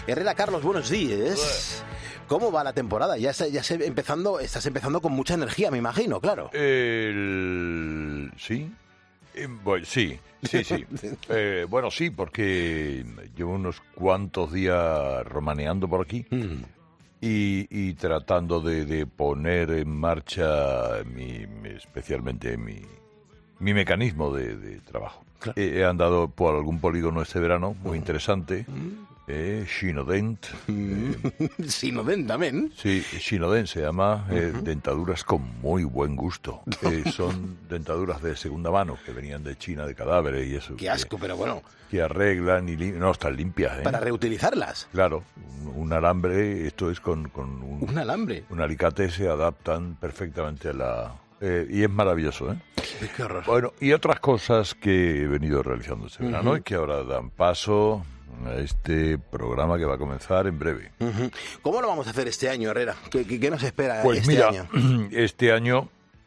Herrera Carlos, buenos días. ¿Cómo va la temporada? Estás empezando con mucha energía, me imagino, claro. Sí. Bueno, sí. Bueno, sí, porque llevo unos cuantos días romaneando por aquí y tratando de poner en marcha especialmente mi mecanismo de trabajo. Claro. He andado por algún polígono este verano, muy interesante. Xinodent. ¿Xinodent también? Sí, Xinodent se llama, dentaduras con muy buen gusto. Son dentaduras de segunda mano que venían de China, de cadáveres y eso. Qué asco, pero bueno. Que arreglan y no, están limpias. ¿Para reutilizarlas? Claro, un alambre, esto es con ¿Un alambre? Un alicate, se adaptan perfectamente a la... y es maravilloso, ¿eh? Qué horror. Bueno, y otras cosas que he venido realizando este verano y que ahora dan paso a este programa que va a comenzar en breve. ¿Cómo lo vamos a hacer este año, Herrera? ¿Qué nos espera pues este año? Este año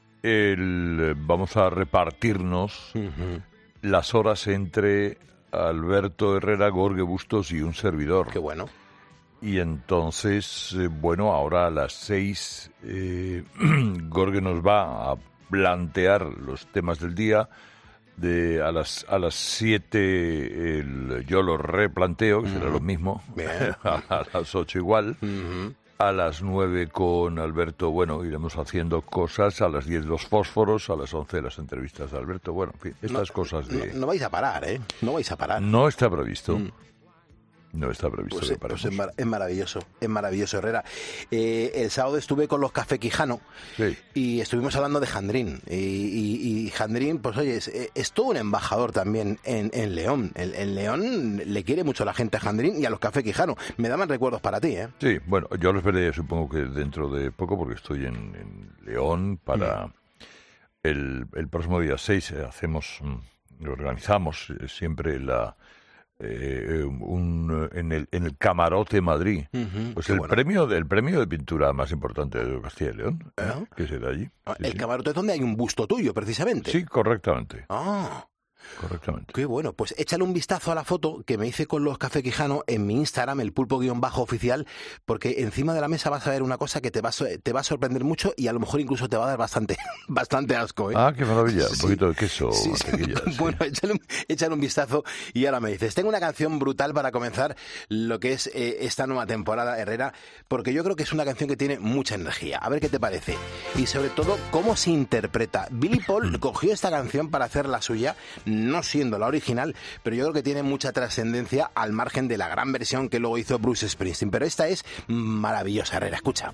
vamos a repartirnos las horas entre Alberto Herrera, Gorge Bustos y un servidor. Qué bueno. Y entonces, ahora a las 6 Gorge nos va a plantear los temas del día. A las 7 yo lo replanteo, que será lo mismo. A las 8 igual. A las 9 con Alberto, iremos haciendo cosas. A las 10 los fósforos, a las 11 las entrevistas de Alberto. En fin, estas cosas de... No vais a parar, ¿eh? No vais a parar. No está previsto. No está previsto que pues es maravilloso, Herrera. El sábado estuve con los Café Quijano y estuvimos hablando de Jandrín. Y Jandrín, pues oye, es todo un embajador también en León. En León le quiere mucho la gente a Jandrín y a los Café Quijano. Me daban recuerdos para ti, ¿eh? Sí, yo los veré, supongo que dentro de poco, porque estoy en León para el próximo día 6. Organizamos siempre en el Camarote Madrid, pues el premio de pintura más importante de Castilla y León, que será allí. El Camarote es donde hay un busto tuyo, precisamente. Sí, correctamente. Correctamente. Qué bueno, pues échale un vistazo a la foto que me hice con los Café Quijano en mi Instagram, el pulpo_oficial, porque encima de la mesa vas a ver una cosa que te va a sorprender mucho y a lo mejor incluso te va a dar bastante asco, ¿eh? Ah, qué maravilla, un poquito de queso, mantequilla. Bueno, échale un vistazo y ahora me dices. Tengo una canción brutal para comenzar lo que es esta nueva temporada, Herrera, porque yo creo que es una canción que tiene mucha energía. A ver qué te parece. Y sobre todo, cómo se interpreta. Billy Paul cogió esta canción para hacer la suya, no siendo la original, pero yo creo que tiene mucha trascendencia al margen de la gran versión que luego hizo Bruce Springsteen. Pero esta es maravillosa, Herrera, escucha.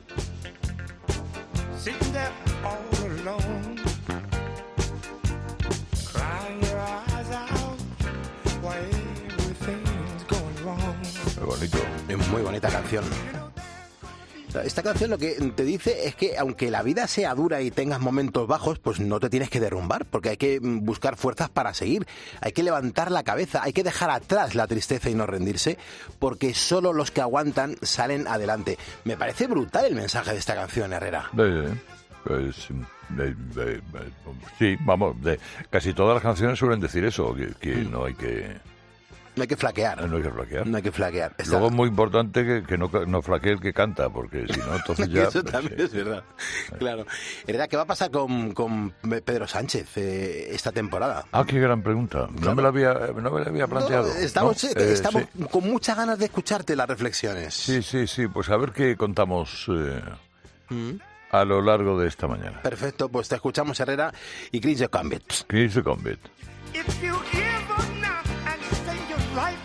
Muy bonito. Es muy bonita canción. Esta canción lo que te dice es que aunque la vida sea dura y tengas momentos bajos, pues no te tienes que derrumbar, porque hay que buscar fuerzas para seguir, hay que levantar la cabeza, hay que dejar atrás la tristeza y no rendirse, porque solo los que aguantan salen adelante. Me parece brutal el mensaje de esta canción, Herrera. Sí, vamos, casi todas las canciones suelen decir eso, que no hay que... No hay que flaquear. No hay que flaquear. No hay que flaquear. Luego es muy importante que no flaquee el que canta, porque si no, entonces ya... Eso también es verdad. Claro. Herrera, ¿qué va a pasar con Pedro Sánchez esta temporada? Ah, qué gran pregunta. Claro. No me la había planteado. Estamos con muchas ganas de escucharte las reflexiones. Sí. Pues a ver qué contamos a lo largo de esta mañana. Perfecto, pues te escuchamos, Herrera, y Chris the Convict. Chris the Convict.